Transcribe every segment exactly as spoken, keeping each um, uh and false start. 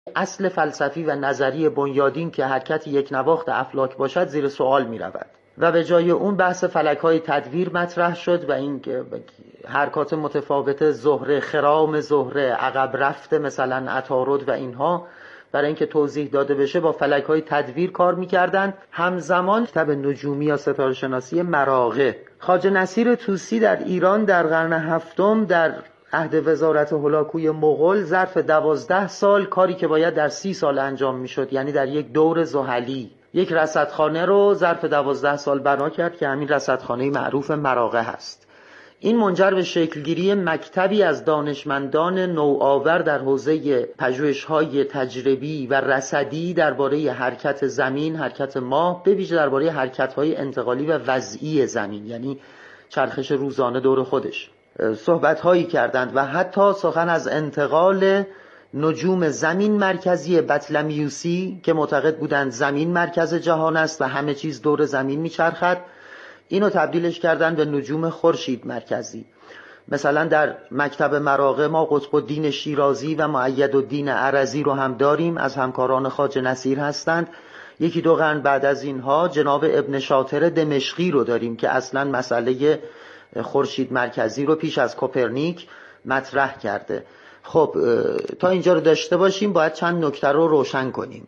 اصل فلسفی و نظری بنیادین که حرکت یک نواخت افلاک باشد زیر سوال می رود و به جای اون بحث فلک‌های تدویر مطرح شد و این حرکات متفاوت زهره، خرام زهره، عقب رفته مثلا عطارد و اینها برای اینکه توضیح داده بشه با فلک‌های تدویر کار می‌کردند. همزمان کتاب نجومی یا ستاره شناسی مراغه. خواجه نصیر طوسی در ایران در قرن هفتم در عهد وزارت هولاکوی مغول ظرف دوازده سال کاری که باید در سی سال انجام می‌شد، یعنی در یک دور زحلی، یک رصدخانه رو ظرف دوازده سال بنا کرد که همین رصدخانه معروف مراغه هست. این منجر به شکلگیری مکتبی از دانشمندان نوآور در حوزه پژوهش‌های تجربی و رصدی درباره حرکت زمین، حرکت ماه، به ویژه درباره حرکت‌های انتقالی و وضعی زمین، یعنی چرخش روزانه دور خودش، صحبت‌هایی کردند و حتی سخن از انتقال نجوم زمین مرکزی بطلمیوسی که معتقد بودند زمین مرکز جهان است و همه چیز دور زمین میچرخد، اینو تبدیلش کردن به نجوم خورشید مرکزی. مثلا در مکتب مراغه ما قطب الدین شیرازی و مؤیدالدین عرضی رو هم داریم، از همکاران خواجه نصیر هستند. یکی دو قرن بعد از اینها جناب ابن شاطر دمشقی رو داریم که اصلا مسئله خورشید مرکزی رو پیش از کوپرنیک مطرح کرده. خب تا اینجا رو داشته باشیم، باید چند نکته رو روشن کنیم.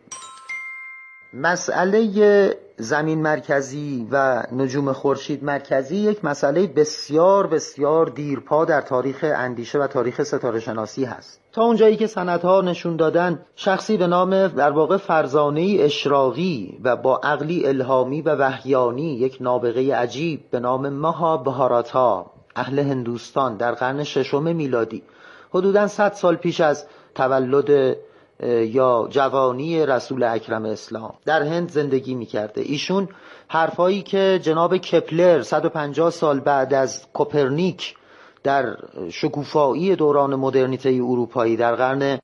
مسئله زمین مرکزی و نجوم خورشید مرکزی یک مسئله بسیار بسیار دیرپا در تاریخ اندیشه و تاریخ ستاره شناسی هست. تا اونجایی که سندها نشون دادن شخصی به نام در واقع فرزانه‌ای اشراقی و با عقلی الهامی و وحیانی، یک نابغه عجیب به نام مهابهاراتا، اهل هندوستان، در قرن ششم میلادی، حدوداً صد سال پیش از تولد یا جوانی رسول اکرم اسلام، در هند زندگی میکرده. ایشون حرفایی که جناب کپلر صد و پنجاه سال بعد از کوپرنیک در شکوفایی دوران مدرنیته اروپایی در قرن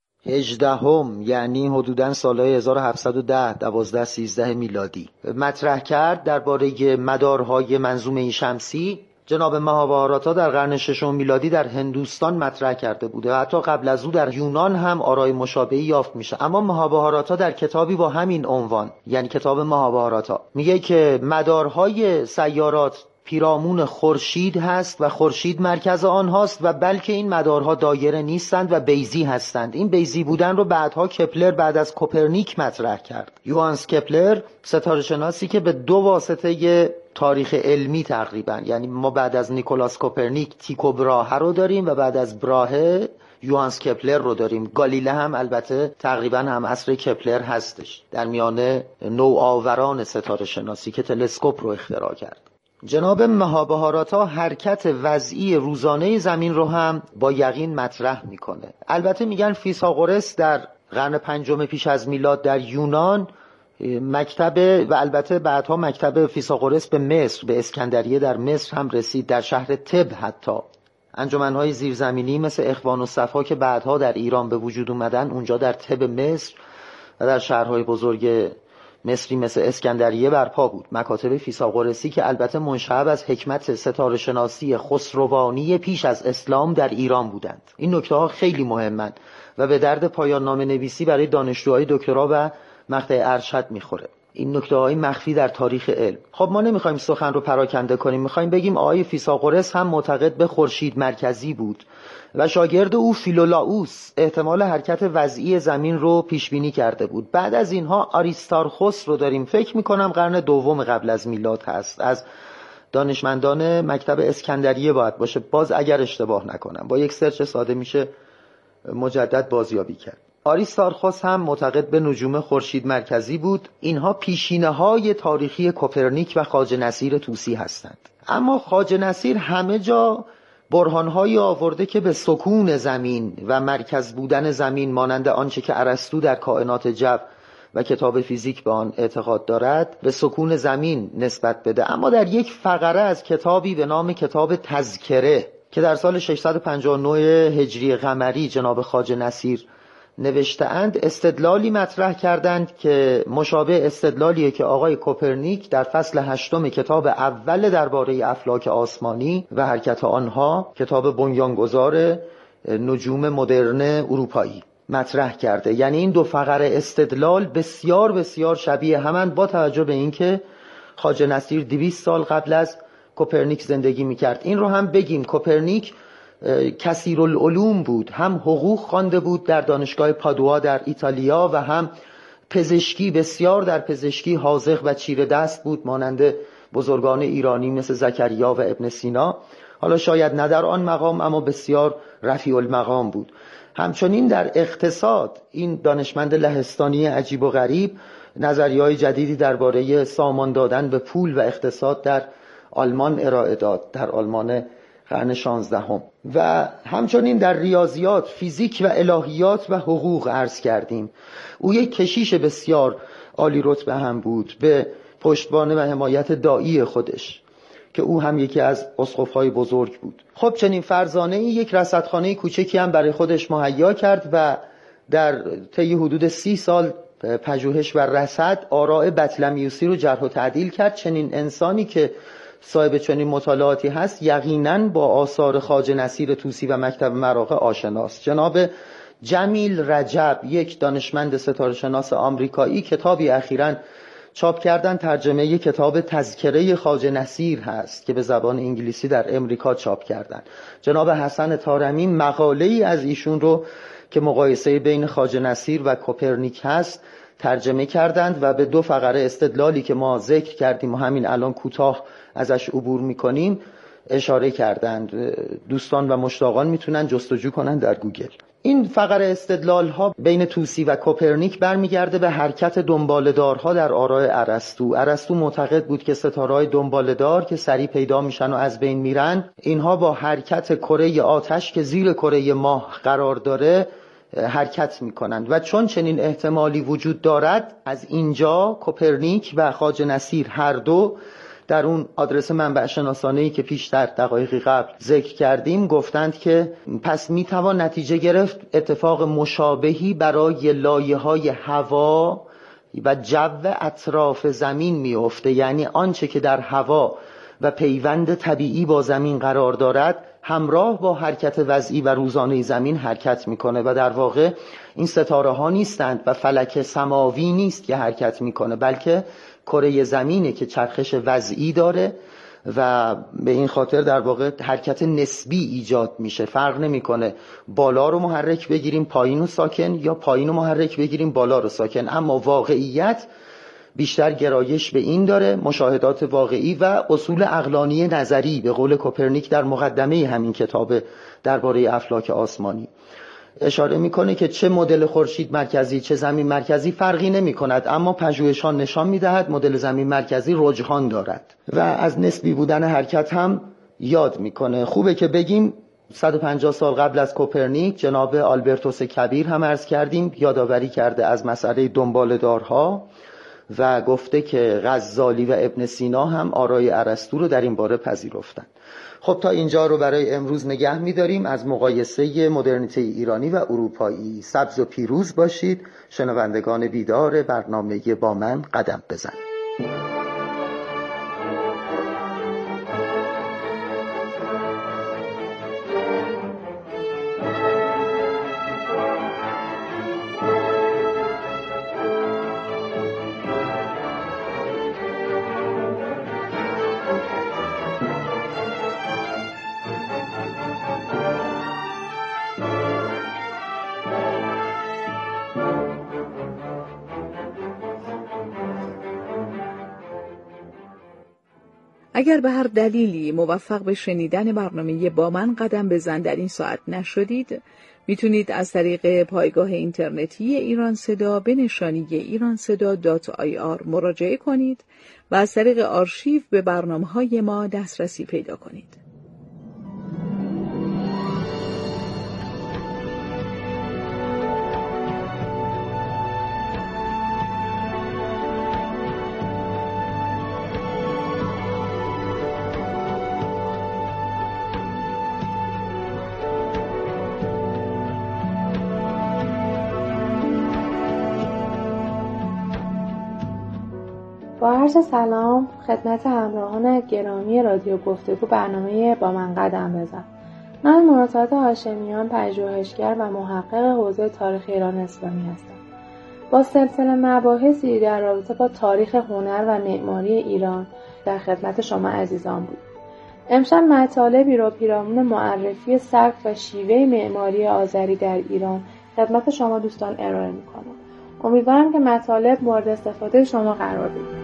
هجدهم، یعنی حدوداً سالهای هزار و هفتصد و ده، دوازده، سیزده میلادی مطرح کرد درباره مدارهای منظومه شمسی، جناب مهابهاراتا در قرن ششم میلادی در هندوستان مطرح کرده بوده و حتی قبل از او در یونان هم آرای مشابهی یافت میشه. اما مهابهاراتا در کتابی با همین عنوان، یعنی کتاب مهابهاراتا، میگه که مدارهای سیارات پیرامون خورشید هست و خورشید مرکز آنهاست و بلکه این مدارها دایره نیستند و بیضی هستند. این بیضی بودن رو بعدها کپلر بعد از کوپرنیک مطرح کرد. یوهانس کپلر ستاره شناسی که به دو واسطه تاریخ علمی تقریبا، یعنی ما بعد از نیکولاس کوپرنیک تیکو براهه رو داریم و بعد از براهه یوهانس کپلر رو داریم. گالیله هم البته تقریبا هم عصر کپلر هستش، در میانه نوآوران ستاره شناسی که تلسکوپ رو اختراع کرد. جناب مهابهاراتا حرکت وضعی روزانه زمین رو هم با یقین مطرح میکنه. البته میگن فیثاغورس در قرن پنجم پیش از میلاد در یونان مکتب، و البته بعدها مکتب فیثاغورس به مصر، به اسکندریه در مصر هم رسید، در شهر تب حتی انجمنهای زیرزمینی مثل اخوان الصفا که بعدها در ایران به وجود اومدن اونجا در تب مصر و در شهرهای بزرگ مصری مثل اسکندریه برپا بود. مکاتب فیثاغورسی که البته منشعب از حکمت ستاره شناسی خسروانی پیش از اسلام در ایران بودند. این نکته ها خیلی مهمند و به درد پایان نامه نویسی برای دانشجوهای دکترا و مقطع ارشد میخوره. این نکته های مخفی در تاریخ علم. خب ما نمیخوایم سخن رو پراکنده کنیم، میخوایم بگیم آقای فیثاغورس هم معتقد به خورشید مرکزی بود و شاگرد او فیلولاوس احتمال حرکت وضعی زمین رو پیش بینی کرده بود. بعد از اینها آریستارخوس رو داریم، فکر میکنم قرن دوم قبل از میلاد هست، از دانشمندان مکتب اسکندریه باید باشه، باز اگر اشتباه نکنم، با یک سرچ ساده میشه مجدد بازیابی کرد. آریستارخوس هم معتقد به نجوم خورشید مرکزی بود. اینها پیشینه‌های تاریخی کوپرنیک و خواجه نصیر طوسی هستند. اما خواجه نصیر همه جا برهان‌هایی آورده که به سکون زمین و مرکز بودن زمین، مانند آنچه که ارسطو در کائنات جو و کتاب فیزیک به آن اعتقاد دارد، به سکون زمین نسبت بده. اما در یک فقره از کتابی به نام کتاب تذکره که در سال ششصد و پنجاه و نه هجری قمری جناب خواجه نصیر نوشته‌اند، استدلالی مطرح کردند که مشابه استدلالیه که آقای کوپرنیک در فصل هشتم کتاب اول درباره افلاک آسمانی و حرکت آنها، کتاب بنیانگذار نجوم مدرن اروپایی، مطرح کرده. یعنی این دو فقره استدلال بسیار بسیار شبیه همند، با توجه به اینکه خواجه نصیر دویست سال قبل از کوپرنیک زندگی میکرد. این رو هم بگیم کوپرنیک کثیرالعلوم بود، هم حقوق خوانده بود در دانشگاه پادوا در ایتالیا و هم پزشکی، بسیار در پزشکی حاذق و چیره دست بود، مانند بزرگان ایرانی مثل زکریا و ابن سینا. حالا شاید نه در آن مقام، اما بسیار رفیع المقام بود. همچنین در اقتصاد این دانشمند لهستانی عجیب و غریب نظریه‌های جدیدی درباره سامان دادن به پول و اقتصاد در آلمان ارائه داد، در آلمان قرن شانزدهم. و همچنین در ریاضیات، فیزیک و الهیات و حقوق عرض کردیم. او یک کشیش بسیار عالی رتبه هم بود، به پشتوانه و حمایت داعی خودش که او هم یکی از اسقف‌های بزرگ بود. خب چنین فرزانه‌ای یک رصدخانه کوچکی هم برای خودش مهیا کرد و در طی حدود سی سال پژوهش و رصد آراء بطلمیوسی رو جرح و تعدیل کرد. چنین انسانی که صاحب چنین مطالعاتی هست یقیناً با آثار خواجه نصیر طوسی و مکتب مراغه آشناست. جناب جمیل رجب، یک دانشمند ستاره شناس آمریکایی، کتابی اخیراً چاپ کردن، ترجمه یک کتاب تذکره خواجه نصیر هست که به زبان انگلیسی در امریکا چاپ کردن. جناب حسن طارمی مقاله‌ای از ایشون رو که مقایسه بین خواجه نصیر و کوپرنیک هست ترجمه کردند و به دو فقره استدلالی که ما ذکر کردیم و همین الان کوتاه ازش عبور میکنیم اشاره کردند. دوستان و مشتاقان میتونن جستجو کنن در گوگل. این فقره استدلال ها بین طوسی و کوپرنیک برمیگرده به حرکت دنباله‌دارها در آراء ارسطو. ارسطو معتقد بود که ستاره‌های دنباله‌دار که سریع پیدا میشن و از بین میرن، اینها با حرکت کره آتش که زیر کره ماه قرار داره حرکت میکنند و چون چنین احتمالی وجود دارد، از اینجا کوپرنیک و خواجه نصیر هر دو در اون آدرس منبع شناسانه‌ای که پیش در دقایقی قبل ذکر کردیم گفتند که پس میتوان نتیجه گرفت اتفاق مشابهی برای لایه‌های هوا و جو اطراف زمین میفته. یعنی آنچه که در هوا و پیوند طبیعی با زمین قرار دارد همراه با حرکت وضعی و روزانه زمین حرکت میکنه و در واقع این ستاره ها نیستند و فلک سماوی نیست که حرکت میکنه، بلکه کره زمینه که چرخش وضعی داره و به این خاطر در واقع حرکت نسبی ایجاد میشه. فرق نمیکنه بالا رو محرک بگیریم پایین رو ساکن یا پایین رو محرک بگیریم بالا رو ساکن، اما واقعیت بیشتر گرایش به این داره، مشاهدات واقعی و اصول عقلانی نظری به قول کوپرنیک در مقدمه همین کتاب درباره افلاک آسمانی اشاره میکنه که چه مدل خورشید مرکزی چه زمین مرکزی فرقی نمی کند، اما پژوهشان نشان میدهد مدل زمین مرکزی رجحان دارد و از نسبی بودن حرکت هم یاد میکنه. خوبه که بگیم صد و پنجاه سال قبل از کوپرنیک جناب آلبرتوس کبیر هم عرض کردیم یادآوری کرده از مسئله دنباله‌دارها و گفته که غزالی و ابن سینا هم آرای ارسطو رو در این باره پذیرفتند. خب تا اینجا رو برای امروز نگه می‌داریم از مقایسه مدرنیته ایرانی و اروپایی. سبز و پیروز باشید شنوندگان بیدار برنامه با من قدم بزن. اگر به هر دلیلی موفق به شنیدن برنامه با من قدم بزن در این ساعت نشدید، میتونید از طریق پایگاه اینترنتی ایران صدا به نشانی ایران صدا دات آی آر مراجعه کنید و از طریق آرشیو به برنامه‌های ما دسترسی پیدا کنید. با عرض سلام خدمت همراهان گرامی رادیو گفتگو برنامه با من قدم بزن. من مرتضی هاشمیان، پژوهشگر و محقق حوزه تاریخ ایران اسلامی هستم. با سلسله مباحثی در رابطه با تاریخ هنر و معماری ایران در خدمت شما عزیزان بود. امشب مطالبی رو پیرامون معرفی سبک و شیوه معماری آذری در ایران خدمت شما دوستان ارائه می‌کنم. امیدوارم که مطالب مورد استفاده شما قرار بگیرد.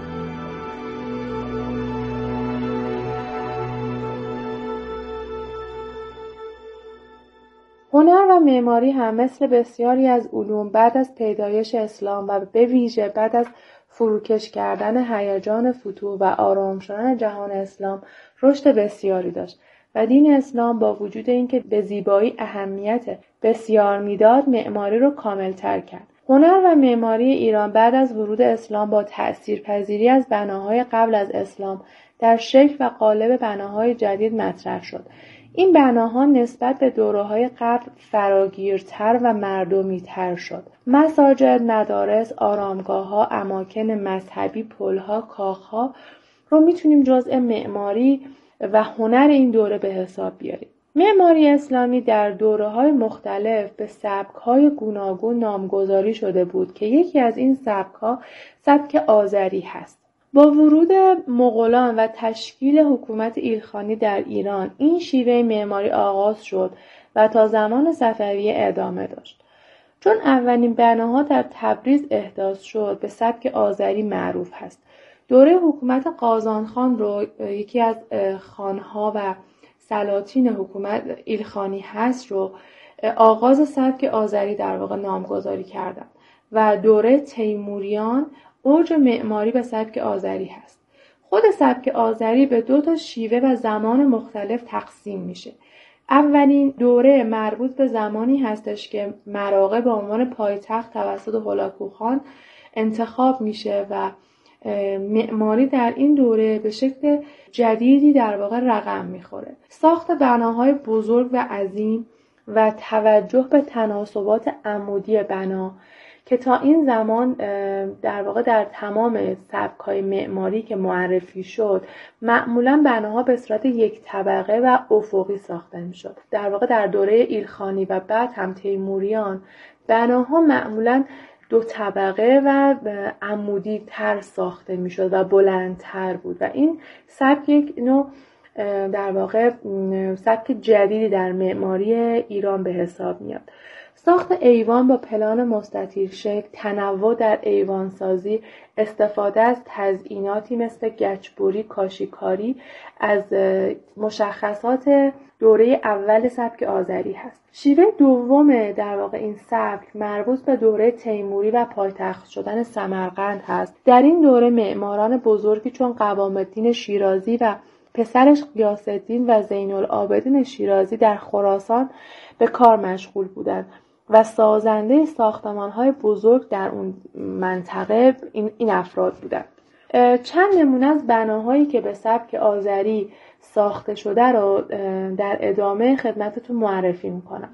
هنر و معماری هم مثل بسیاری از علوم بعد از پیدایش اسلام و به ویژه بعد از فروکش کردن هیجان فتوح و آرام شدن جهان اسلام رشد بسیاری داشت و دین اسلام با وجود اینکه به زیبایی اهمیت بسیار میداد، معماری رو کامل‌تر کرد. هنر و معماری ایران بعد از ورود اسلام با تأثیرپذیری از بناهای قبل از اسلام در شکل و قالب بناهای جدید مطرح شد. این بناها نسبت به دوره‌های قبل فراگیرتر و مردمی‌تر شد. مساجد، مدارس، آرامگاه‌ها، اماکن مذهبی، پل‌ها، کاخ‌ها رو میتونیم جزء معماری و هنر این دوره به حساب بیاریم. معماری اسلامی در دوره‌های مختلف به سبک‌های گوناگون نامگذاری شده بود که یکی از این سبک‌ها سبک آذری هست. با ورود مغولان و تشکیل حکومت ایلخانی در ایران این شیوه معماری آغاز شد و تا زمان صفویه ادامه داشت. چون اولین بناها در تبریز احداث شد به سبک آذری معروف هست. دوره حکومت قازانخان رو یکی از خانها و سلاطین حکومت ایلخانی هست رو آغاز سبک آذری در واقع نامگذاری کردند و دوره تیموریان اوج معماری به سبک آذری هست. خود سبک آذری به دو تا شیوه و زمان مختلف تقسیم میشه. اولین دوره مربوط به زمانی هستش که مراغه به عنوان پایتخت توسط هولاکوخان انتخاب میشه و معماری در این دوره به شکل جدیدی در واقع رقم میخوره. ساخت بناهای بزرگ و عظیم و توجه به تناسبات عمودی بنا که تا این زمان در واقع در تمام سبک‌های معماری که معرفی شد معمولاً بناها به صورت یک طبقه و افقی ساخته می‌شد. در واقع در دوره ایلخانی و بعد هم تیموریان بناها معمولاً دو طبقه و عمودی تر ساخته می‌شد و بلندتر بود و این سبک یک نوع در واقع سبک جدیدی در معماری ایران به حساب میاد. ساخت ایوان با پلان مستطیل شکل، تنوع در ایوان سازی، استفاده از تزئیناتی مثل گچبری، کاشیکاری از مشخصات دوره اول سبک آذری هست. شیوه دوم در واقع این سبک مربوط به دوره تیموری و پایتخت شدن سمرقند هست. در این دوره معماران بزرگی چون قوام الدین شیرازی و پسرش غیاث الدین و زین العابدین شیرازی در خراسان به کار مشغول بودند و سازنده ساختمان‌های بزرگ در اون منطقه این, این افراد بودند. چند نمونه از بناهایی که به سبک آذری ساخته شده رو در ادامه خدمتتون معرفی میکنم.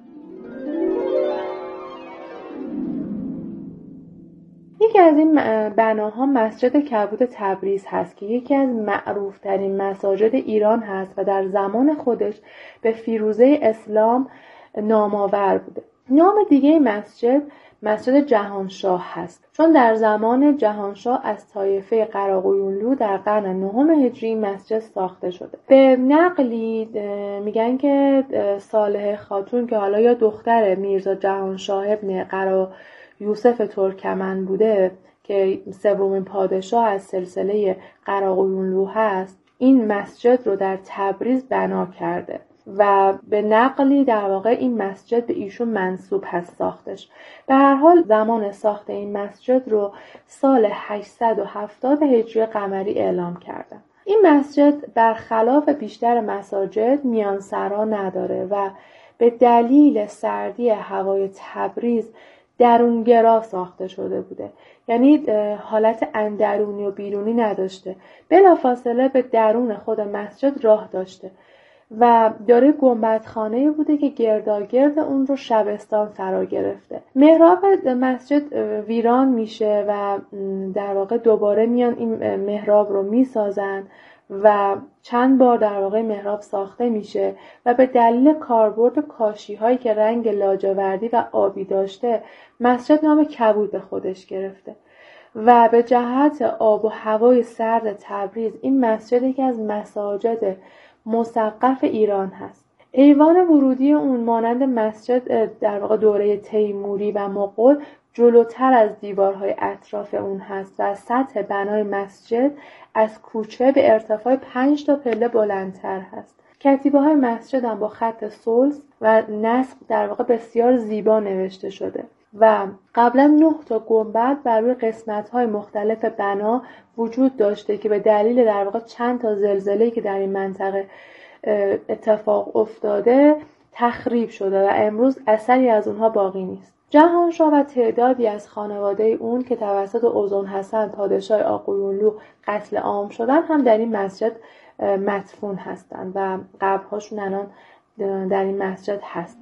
یکی از این بناها مسجد کبود تبریز هست که یکی از معروفترین مساجد ایران هست و در زمان خودش به فیروزه اسلام نامآور بوده. نام دیگه مسجد مسجد جهانشاه هست چون در زمان جهانشاه از طایفه قراقویونلو در قرن نهم هجری مسجد ساخته شده. به نقلی میگن که صالح خاتون که حالا یا دختر میرزا جهانشاه ابن قرا یوسف ترکمن بوده که سومین پادشاه از سلسله قراقویونلو هست، این مسجد رو در تبریز بنا کرده و به نقلی در واقع این مسجد به ایشون منسوب هست ساختش. به هر حال زمان ساخت این مسجد رو سال هشتصد و هفتاد هجری قمری اعلام کردن. این مسجد برخلاف بیشتر مساجد میانسرا نداره و به دلیل سردی هوای تبریز درونگرا ساخته شده بوده، یعنی حالت اندرونی و بیرونی نداشته، بلافاصله به درون خود مسجد راه داشته و داره گنبدخانه‌ای بوده که گرداگرد اون رو شبستان فرا گرفته. محراب مسجد ویران میشه و در واقع دوباره میان این محراب رو میسازن و چند بار در واقع محراب ساخته میشه و به دلیل کاربرد کاشی هایی که رنگ لاجوردی و آبی داشته مسجد نام کبود به خودش گرفته و به جهت آب و هوای سرد تبریز این مسجد یکی از مساجد مسقف ایران هست. ایوان ورودی اون مانند مسجد در واقع دوره تیموری و مغول جلوتر از دیوارهای اطراف اون هست و سطح بنای مسجد از کوچه به ارتفاع پنج تا پله بلندتر هست. کتیبه های مسجد هم با خط سلس و نسق در واقع بسیار زیبا نوشته شده و قبلا نه تا گنبد بر روی قسمت‌های مختلف بنا وجود داشته که به دلیل در واقع چند تا زلزله‌ای که در این منطقه اتفاق افتاده تخریب شده و امروز اثری از اونها باقی نیست. جهانشاه و تعدادی از خانواده اون که توسط اوزون حسن پادشاه آقویونلو قتل عام شدن هم در این مسجد مدفون هستند و قبرهاشون الان در این مسجد هست.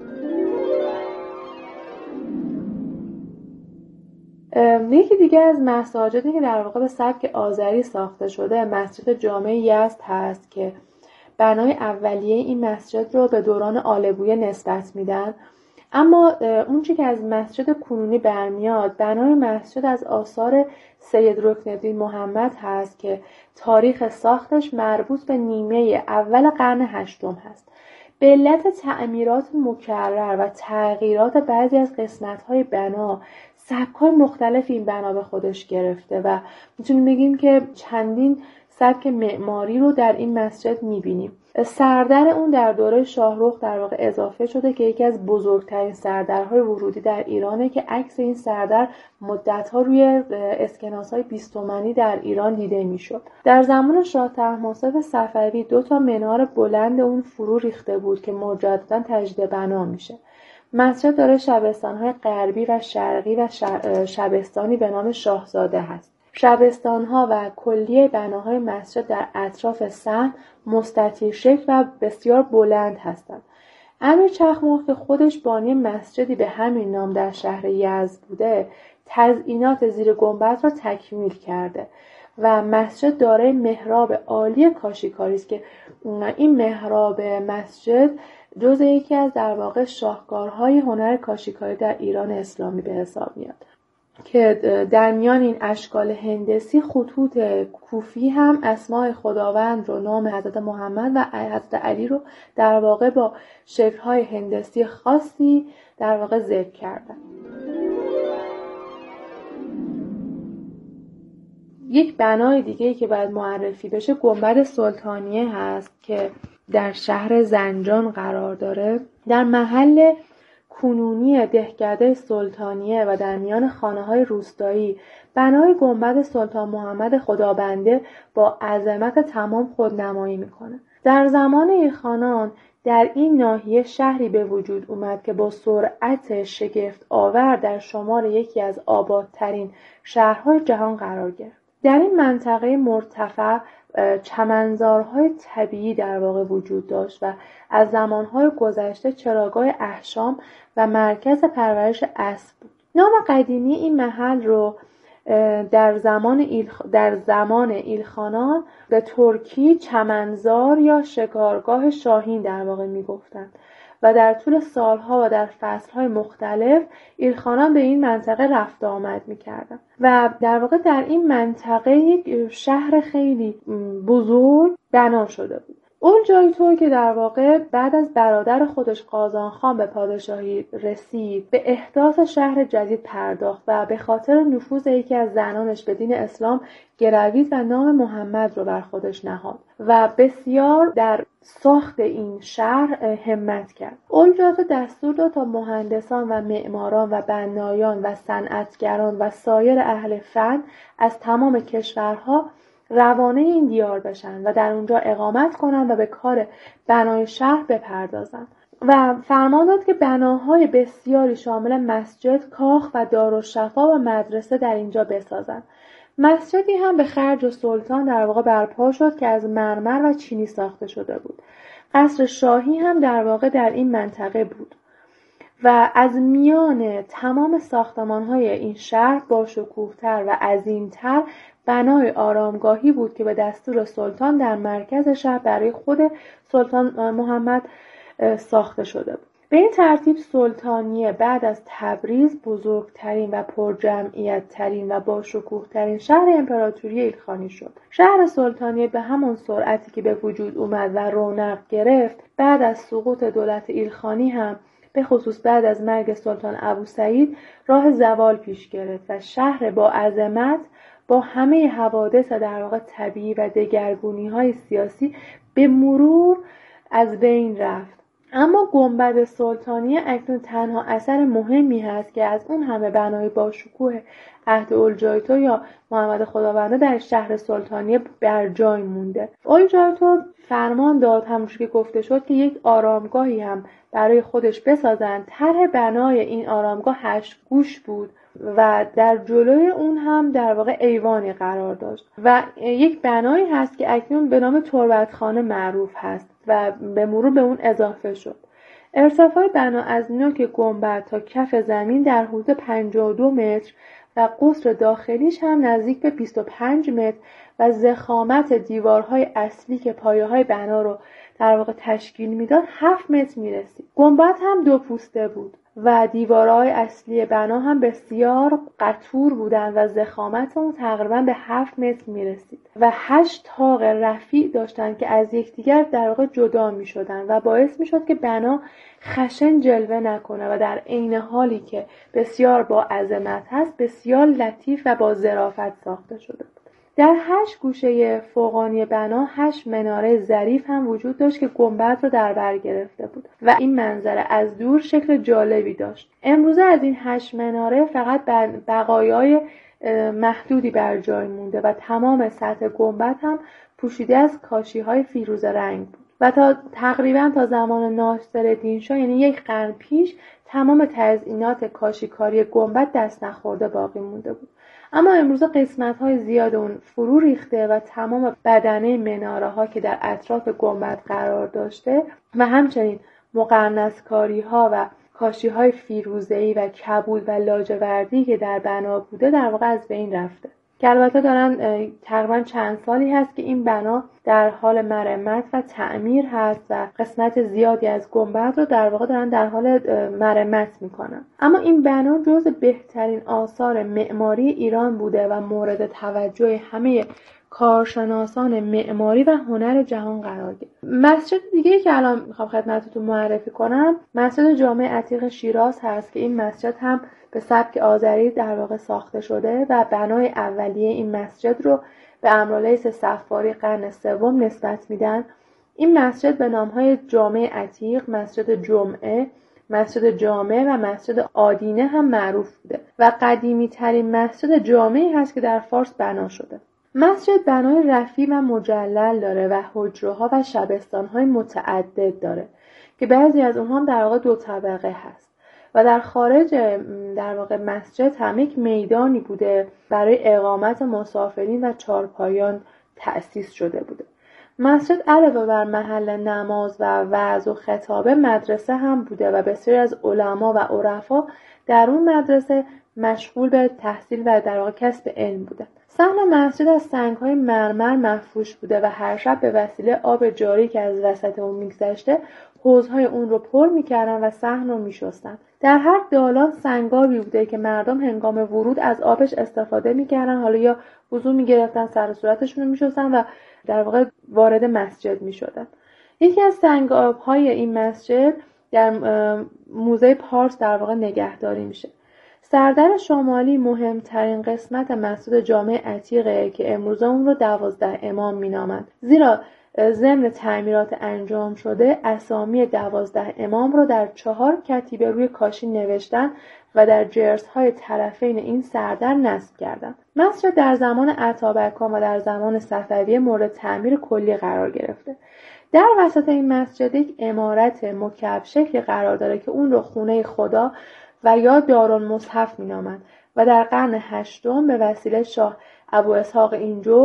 یکی دیگه از مساجدی که در واقع به سبک آذری ساخته شده مسجد جامع یزد هست که بنای اولیه این مسجد رو به دوران آل بویه نسبت میدن، اما اون چی که از مسجد کنونی برمیاد بنای مسجد از آثار سید رکن‌الدین محمد هست که تاریخ ساختش مربوط به نیمه اول قرن هشتم هست. به علت تعمیرات مکرر و تغییرات بعضی از قسمت‌های بنا سبک‌های مختلف این بنا به خودش گرفته و میتونیم بگیم که چندین سبک معماری رو در این مسجد میبینیم. سردر اون در دوره شاهرخ در واقع اضافه شده که یکی از بزرگترین سردرهای ورودی در ایرانه که عکس این سردر مدت‌ها روی اسکناس‌های بیست تومانی در ایران دیده میشد. در زمان شاه طهماسب صفوی دو تا منار بلند اون فرو ریخته بود که مجدداً تجدید بنا میشه. مسجد داره شبستان‌های غربی و شرقی و شبستانی به نام شاهزاده هست. شبستان‌ها و کلیه بناهای مسجد در اطراف صحن مستطیل شکل و بسیار بلند هستند. امیر چخماق که خودش بانی مسجدی به همین نام در شهر یزد بوده، تزئینات زیر گنبد را تکمیل کرده و مسجد دارای محراب عالی کاشیکاری است که این محراب مسجد جزء یکی از در واقع شاهکارهای هنر کاشیکاری در ایران اسلامی به حساب میاد که در میان این اشکال هندسی خطوط کوفی هم اسماء خداوند رو، نام حضرت محمد و حضرت علی رو در واقع با شکل‌های هندسی خاصی در واقع ذکر کردن. یک بنای دیگه‌ای که باید معرفی بشه گنبد سلطانیه هست که در شهر زنجان قرار داره. در محل کنونی دهکده سلطانیه و در میان خانه‌های روستایی بنای گنبد سلطان محمد خدابنده با عظمت تمام خودنمایی میکنه. در زمان ایلخانان در این ناحیه شهری به وجود اومد که با سرعت شگفت آور در شمار یکی از آبادترین شهرهای جهان قرار گرفت. در این منطقه مرتفع چمنزارهای طبیعی در واقع وجود داشت و از زمانهای گذشته چراگاه احشام و مرکز پرورش اسب بود. نام قدیمی این محل رو در زمان ایلخ... در زمان ایلخانان به ترکی چمنزار یا شکارگاه شاهین در واقع میگفتند و در طول سالها و در فصلهای مختلف ایلخانان به این منطقه رفت آمد میکردند و در واقع در این منطقه یک شهر خیلی بزرگ بنا شده بود. اولجایتو که در واقع بعد از برادر خودش قازان خان به پادشاهی رسید به احداث شهر جدید پرداخت و به خاطر نفوذ یکی از زنانش به دین اسلام گروید و نام محمد رو بر خودش نهاد و بسیار در ساخت این شهر همت کرد. اولجایتو دستور داد تا مهندسان و معماران و بنایان و صنعتگران و سایر اهل فن از تمام کشورها روانه این دیار بشن و در اونجا اقامت کنن و به کار بنای شهر بپردازن و فرمان داد که بناهای بسیاری شامل مسجد، کاخ و دارالشفا و مدرسه در اینجا بسازن. مسجدی هم به خرج سلطان در واقع برپا شد که از مرمر و چینی ساخته شده بود. قصر شاهی هم در واقع در این منطقه بود و از میان تمام ساختمان‌های این شهر با شکوه‌تر و عظیم‌تر بنای آرامگاهی بود که به دستور سلطان در مرکز شهر برای خود سلطان محمد ساخته شده بود. به این ترتیب سلطانیه بعد از تبریز بزرگترین و پرجمعیت ترین و با شکوه ترین شهر امپراتوری ایلخانی شد. شهر سلطانیه به همون سرعتی که به وجود اومد و رونق گرفت بعد از سقوط دولت ایلخانی هم به خصوص بعد از مرگ سلطان ابوسعید راه زوال پیش گرفت و شهر با عظمت با همه حوادث در واقع طبیعی و دگرگونی‌های سیاسی به مرور از بین رفت. اما گنبد سلطانیه اکنون تنها اثر مهمی هست که از اون همه بنای با شکوه عهد اولجایتو یا محمد خداونده در شهر سلطانیه بر جای مونده. اولجایتو فرمان داد همونجوری که گفته شد که یک آرامگاهی هم برای خودش بسازند. طرح بنای این آرامگاه هشت گوش بود و در جلوی اون هم در واقع ایوانی قرار داشت و یک بنایی هست که اکنون به نام تربتخانه معروف هست و به مرور به اون اضافه شد. ارتفاع بنا از نوک گنبد تا کف زمین در حدود پنجاه و دو متر و قصر داخلیش هم نزدیک به بیست و پنج متر و ضخامت دیوارهای اصلی که پایه‌های بنا رو در واقع تشکیل میداد هفت متر میرسید. گنبد هم دو پوسته بود و دیوارهای اصلی بنا هم بسیار قطور بودند و ضخامت اون تقریبا به هفت متر میرسید و هشت طاق رفیع داشتند که از یکدیگر در واقع جدا میشدند و باعث میشد که بنا خشن جلوه نکنه و در عین حالی که بسیار با عظمت هست بسیار لطیف و با ظرافت ساخته شده بود. در هشت گوشه فوقانی بنا هشت مناره ظریف هم وجود داشت که گنبد رو در بر گرفته بود و این منظره از دور شکل جالبی داشت. امروزه از این هشت مناره فقط بقایای محدودی بر جای مونده و تمام سطح گنبد هم پوشیده از کاشی‌های فیروزه رنگ بود و تا تقریبا تا زمان ناصرالدین شاه یعنی یک قرن پیش تمام تزیینات کاشیکاری گنبد دست نخورده باقی مونده بود. اما امروز قسمت‌های زیاد اون فرو ریخته و تمام بدنه مناره‌ها که در اطراف گنبد قرار داشته و همچنین مقرنس‌کاری‌ها و کاشی‌های فیروزه‌ای و کبود و لاجوردی که در بنا بوده در واقع از بین رفته. که البته دارن تقریبا چند سالی هست که این بنا در حال مرمت و تعمیر هست و قسمت زیادی از گنبد رو در واقع دارن در حال مرمت میکنن. اما این بنا جز بهترین آثار معماری ایران بوده و مورد توجه همه کارشناسان معماری و هنر جهان قرار گرفت. مسجد دیگه‌ای که الان میخوام خدمتتون معرفی کنم مسجد جامع عتیق شیراز هست که این مسجد هم به سبک آذری در واقع ساخته شده و بنای اولیه این مسجد رو به امرلیس صفاری قرن سوم نسبت میدن. این مسجد به نام‌های جامع عتیق، مسجد جمعه، مسجد جامع و مسجد آدینه هم معروف بوده و قدیمی ترین مسجد جامعی هست که در فارس بنا شده. مسجد بنای رفیع و مجلل داره و حجره‌ها و شبستان‌های متعدد داره که بعضی از اونها هم در واقع دو طبقه هست و در خارج در واقع مسجد هم یک میدانی بوده برای اقامت مسافرین و چارپایان تأسیس شده بوده. مسجد علاوه بر محل نماز و وعظ و خطابه مدرسه هم بوده و بسیاری از علما و عرفا در اون مدرسه مشغول به تحصیل و در واقع کسب علم بوده. صحن مسجد از سنگ‌های مرمر مفروش بوده و هر شب به وسیله آب جاری که از وسط اون می‌گذشته حوضهای اون رو پر می‌کردن و صحن رو می‌شستن. در هر دالان سنگابی بوده که مردم هنگام ورود از آبش استفاده می‌کردن، حالا یا وضو می‌گرفتن، سر و صورتشون رو می‌شستن و در واقع وارد مسجد می‌شدن. یکی از سنگاب‌های این مسجد در موزه پارس در واقع نگهداری میشه. سردر شمالی مهمترین قسمت مسجد جامع عتیقه که امروزه اون رو دوازده امام مینامند، زیرا ضمن تعمیرات انجام شده اسامی دوازده امام رو در چهار کتیبه روی کاشی نوشتن و در جرس‌های طرفین این سردر نصب کردند. مسجد در زمان اتابکان و در زمان صفویه مورد تعمیر کلی قرار گرفته. در وسط این مسجد یک عمارت مکعب شکلی قرار داره که اون رو خونه خدا و یا دارالمصحف مینامند و در قرن هشتم به وسیله شاه ابو اسحاق اینجو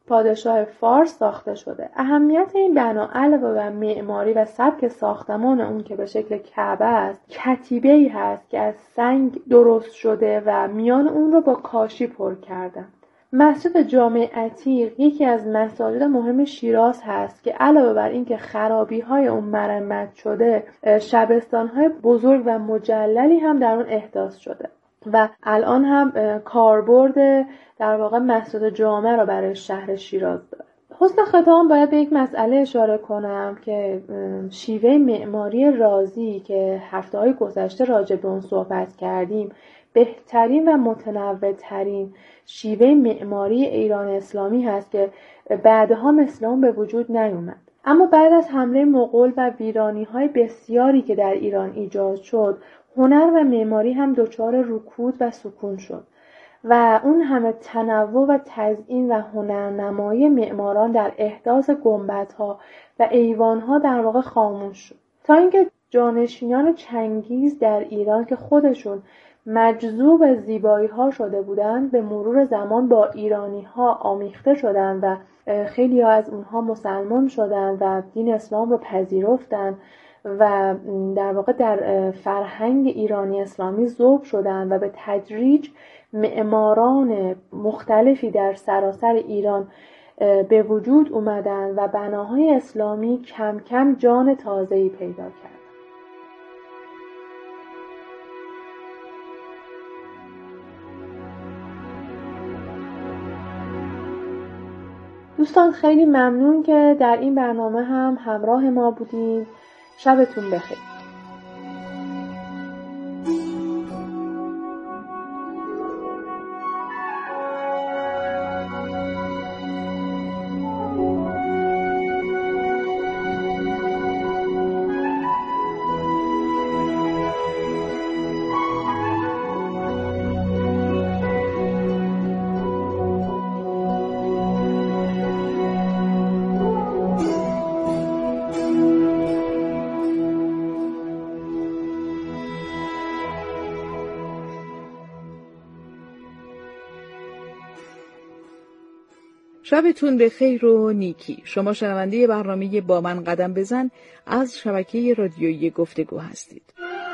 پادشاه فارس ساخته شده. اهمیت این بنا علاوه بر معماری و سبک ساختمان اون که به شکل کعبه است، کتیبه‌ای هست که از سنگ درست شده و میان اون رو با کاشی پر کردن. مسجد جامع عتیق یکی از مساجد مهم شیراز هست که علاوه بر این که خرابی‌های اون مرمت شده، شبستان‌های بزرگ و مجللی هم در اون احداث شده و الان هم کاربرد در واقع مسجد جامع رو برای شهر شیراز داره. حسن ختام باید به یک مسئله اشاره کنم که شیوه معماری رازی که هفته‌های گذشته راجع به اون صحبت کردیم بهترین و متنوع‌ترین شیوه معماری ایران اسلامی هست که بعدها مثل اون به وجود نیومد. اما بعد از حمله مغول و ویرانی‌های بسیاری که در ایران ایجاد شد، هنر و معماری هم دچار رکود و سکون شد و اون همه تنوع و تزیین و هنرنمایی معماران در احداث گنبدها و ایوانها در واقع خاموش شد، تا اینکه جانشینان چنگیز در ایران که خودشون مجذوب زیبایی‌ها شده بودند به مرور زمان با ایرانی‌ها آمیخته شدند و خیلی ها از اونها مسلمان شدند و دین اسلام رو پذیرفتند و در واقع در فرهنگ ایرانی اسلامی ذوب شدند و به تدریج معماران مختلفی در سراسر ایران به وجود اومدند و بناهای اسلامی کم کم جان تازه‌ای پیدا کرد. دوستان خیلی ممنون که در این برنامه هم همراه ما بودید. شبتون بخیر. شبتون به خیر و نیکی. شما شنونده برنامه با من قدم بزن از شبکه رادیویی گفتگو هستید.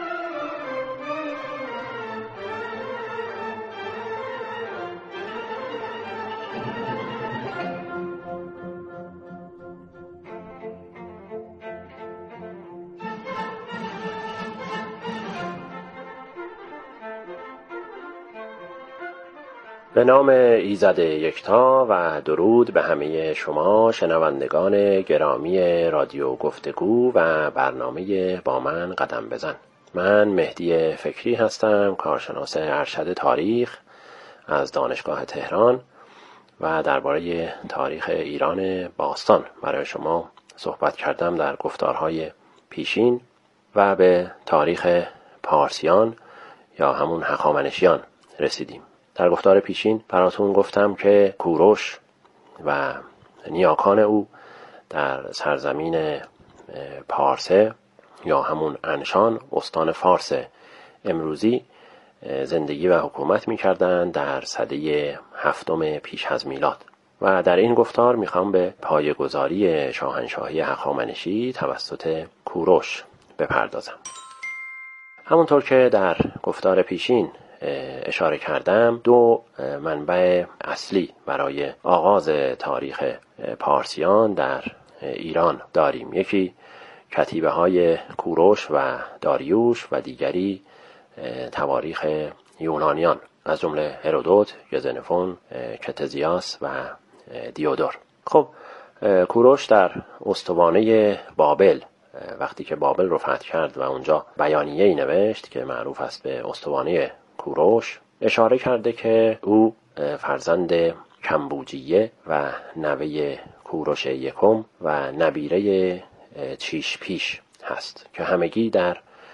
به نام ایزد یکتا و درود به همه شما شنوندگان گرامی رادیو گفتگو و برنامه با من قدم بزن. من مهدی فکری هستم، کارشناس ارشد تاریخ از دانشگاه تهران و درباره تاریخ ایران باستان برای شما صحبت کردم در گفتارهای پیشین و به تاریخ پارسیان یا همون هخامنشیان رسیدیم. در گفتار پیشین براتون گفتم که کوروش و نیاکان او در سرزمین پارسه یا همون انشان استان فارس امروزی زندگی و حکومت می‌کردند در سده هفتم پیش از میلاد و در این گفتار میخوام به پایه‌گذاری شاهنشاهی هخامنشی توسط کوروش بپردازم. همونطور که در گفتار پیشین اشاره کردم، دو منبع اصلی برای آغاز تاریخ پارسیان در ایران داریم. یکی کتیبه های کوروش و داریوش و دیگری تواریخ یونانیان از جمله هرودوت، گزنفون، کتزیاس و دیودور. خب کوروش در استوانه بابل وقتی که بابل رو فتح کرد و اونجا بیانیه‌ای نوشت که معروف است به استوانه کوروش، اشاره کرده که او فرزند کمبوجیه و نوه کوروش یکم و نبیره چیش پیش هست که همگی در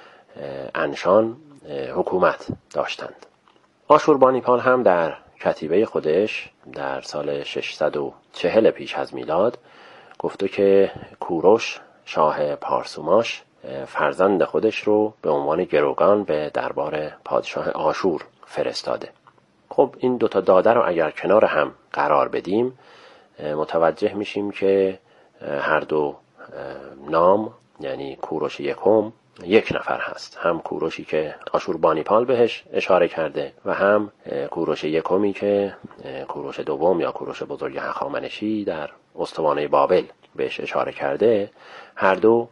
انشان حکومت داشتند. آشوربانیپال هم در کتیبه خودش در سال ششصد و چهل پیش از میلاد گفته که کوروش شاه پارسوماش فرزند خودش رو به عنوان گروگان به دربار پادشاه آشور فرستاده. خب این دوتا داده رو اگر کنار هم قرار بدیم متوجه میشیم که هر دو نام، یعنی کوروش یکم، یک نفر هست. هم کوروشی که آشوربانیپال بهش اشاره کرده و هم کوروش یکمی که کوروش دوم یا کوروش بزرگ هخامنشی در استوانه بابل بهش اشاره کرده. هر دو